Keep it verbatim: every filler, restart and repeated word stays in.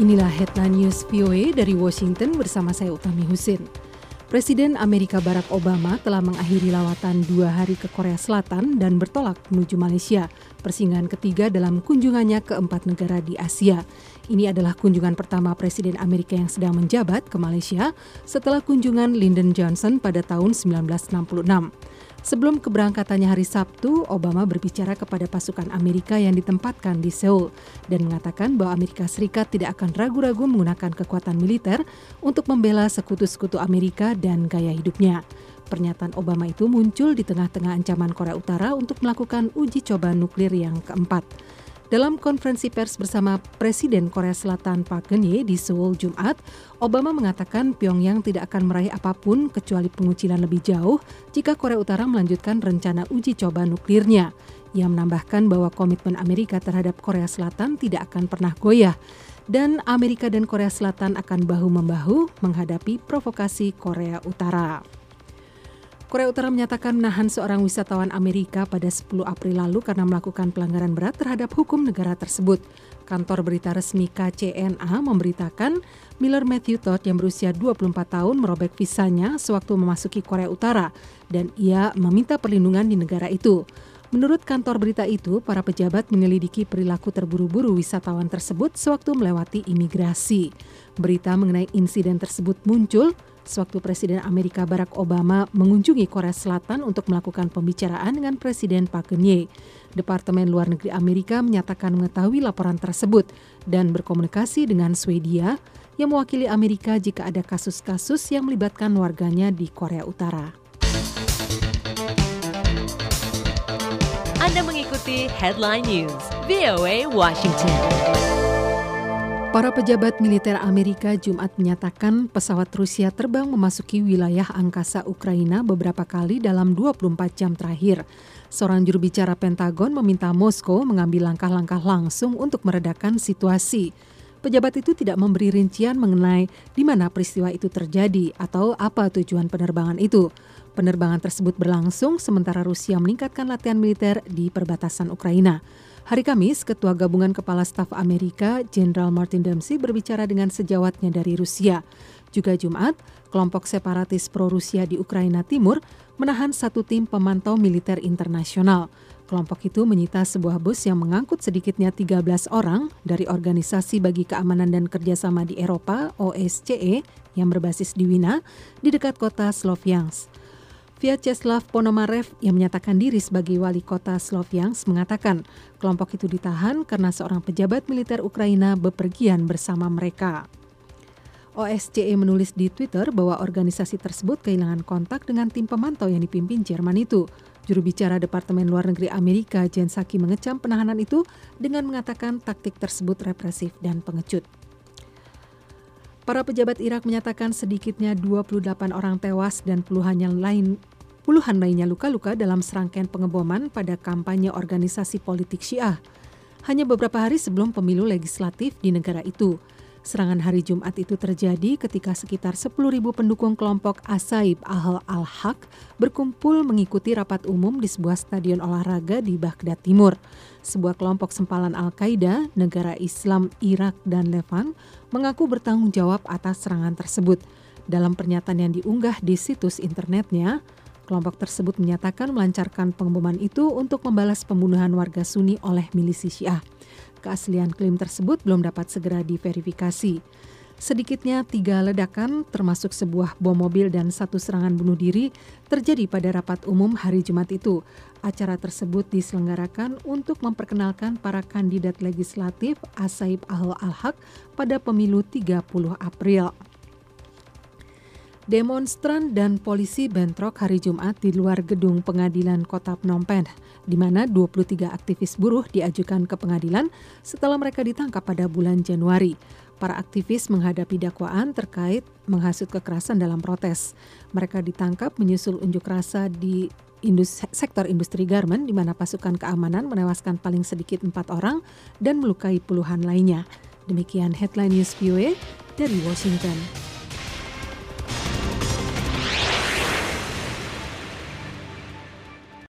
Inilah Headline News V O A dari Washington bersama saya Utami Husin. Presiden Amerika Barack Obama telah mengakhiri lawatan dua hari ke Korea Selatan dan bertolak menuju Malaysia, persinggahan ketiga dalam kunjungannya ke empat negara di Asia. Ini adalah kunjungan pertama Presiden Amerika yang sedang menjabat ke Malaysia setelah kunjungan Lyndon Johnson pada tahun sembilan belas enam puluh enam. Sebelum keberangkatannya hari Sabtu, Obama berbicara kepada pasukan Amerika yang ditempatkan di Seoul dan mengatakan bahwa Amerika Serikat tidak akan ragu-ragu menggunakan kekuatan militer untuk membela sekutu-sekutu Amerika dan gaya hidupnya. Pernyataan Obama itu muncul di tengah-tengah ancaman Korea Utara untuk melakukan uji coba nuklir yang keempat. Dalam konferensi pers bersama Presiden Korea Selatan Park Geun-hye di Seoul Jumat, Obama mengatakan Pyongyang tidak akan meraih apapun kecuali pengucilan lebih jauh jika Korea Utara melanjutkan rencana uji coba nuklirnya. Ia menambahkan bahwa komitmen Amerika terhadap Korea Selatan tidak akan pernah goyah dan Amerika dan Korea Selatan akan bahu-membahu menghadapi provokasi Korea Utara. Korea Utara menyatakan menahan seorang wisatawan Amerika pada sepuluh April lalu karena melakukan pelanggaran berat terhadap hukum negara tersebut. Kantor berita resmi K C N A memberitakan Miller Matthew Todd yang berusia dua puluh empat tahun merobek visanya sewaktu memasuki Korea Utara dan ia meminta perlindungan di negara itu. Menurut kantor berita itu, para pejabat menyelidiki perilaku terburu-buru wisatawan tersebut sewaktu melewati imigrasi. Berita mengenai insiden tersebut muncul sewaktu Presiden Amerika Barack Obama mengunjungi Korea Selatan untuk melakukan pembicaraan dengan Presiden Park Geun-hye. Departemen Luar Negeri Amerika menyatakan mengetahui laporan tersebut dan berkomunikasi dengan Swedia yang mewakili Amerika jika ada kasus-kasus yang melibatkan warganya di Korea Utara. Anda mengikuti Headline News V O A Washington. Para pejabat militer Amerika Jumat menyatakan pesawat Rusia terbang memasuki wilayah angkasa Ukraina beberapa kali dalam dua puluh empat jam terakhir. Seorang juru bicara Pentagon meminta Moskow mengambil langkah-langkah langsung untuk meredakan situasi. Pejabat itu tidak memberi rincian mengenai di mana peristiwa itu terjadi atau apa tujuan penerbangan itu. Penerbangan tersebut berlangsung sementara Rusia meningkatkan latihan militer di perbatasan Ukraina. Hari Kamis, Ketua Gabungan Kepala Staf Amerika, Jenderal Martin Dempsey berbicara dengan sejawatnya dari Rusia. Juga Jumat, kelompok separatis pro-Rusia di Ukraina Timur menahan satu tim pemantau militer internasional. Kelompok itu menyita sebuah bus yang mengangkut sedikitnya tiga belas orang dari Organisasi Bagi Keamanan dan Kerjasama di Eropa, O S C E, yang berbasis di Wina, di dekat kota Slovyansk. Vyacheslav Ponomarev yang menyatakan diri sebagai wali kota Slovyansk mengatakan kelompok itu ditahan karena seorang pejabat militer Ukraina bepergian bersama mereka. O S C E menulis di Twitter bahwa organisasi tersebut kehilangan kontak dengan tim pemantau yang dipimpin Jerman itu. Juru bicara Departemen Luar Negeri Amerika Jen Psaki mengecam penahanan itu dengan mengatakan taktik tersebut represif dan pengecut. Para pejabat Irak menyatakan sedikitnya dua puluh delapan orang tewas dan puluhan yang lain Puluhan lainnya luka-luka dalam serangkaian pengeboman pada kampanye organisasi politik Syiah. Hanya beberapa hari sebelum pemilu legislatif di negara itu. Serangan hari Jumat itu terjadi ketika sekitar sepuluh ribu pendukung kelompok Asaib Ahl al-Haq berkumpul mengikuti rapat umum di sebuah stadion olahraga di Baghdad Timur. Sebuah kelompok sempalan Al-Qaeda, negara Islam Irak dan Levant, mengaku bertanggung jawab atas serangan tersebut. Dalam pernyataan yang diunggah di situs internetnya, kelompok tersebut menyatakan melancarkan pengeboman itu untuk membalas pembunuhan warga Sunni oleh milisi Syiah. Keaslian klaim tersebut belum dapat segera diverifikasi. Sedikitnya tiga ledakan, termasuk sebuah bom mobil dan satu serangan bunuh diri, terjadi pada rapat umum hari Jumat itu. Acara tersebut diselenggarakan untuk memperkenalkan para kandidat legislatif Asaib Ahl al-Haq pada pemilu tiga puluh April. Demonstran dan polisi bentrok hari Jumat di luar gedung pengadilan kota Phnom Penh, di mana dua puluh tiga aktivis buruh diajukan ke pengadilan setelah mereka ditangkap pada bulan Januari. Para aktivis menghadapi dakwaan terkait menghasut kekerasan dalam protes. Mereka ditangkap menyusul unjuk rasa di indus, sektor industri garmen, di mana pasukan keamanan menewaskan paling sedikit empat orang dan melukai puluhan lainnya. Demikian Headline News V O A dari Washington.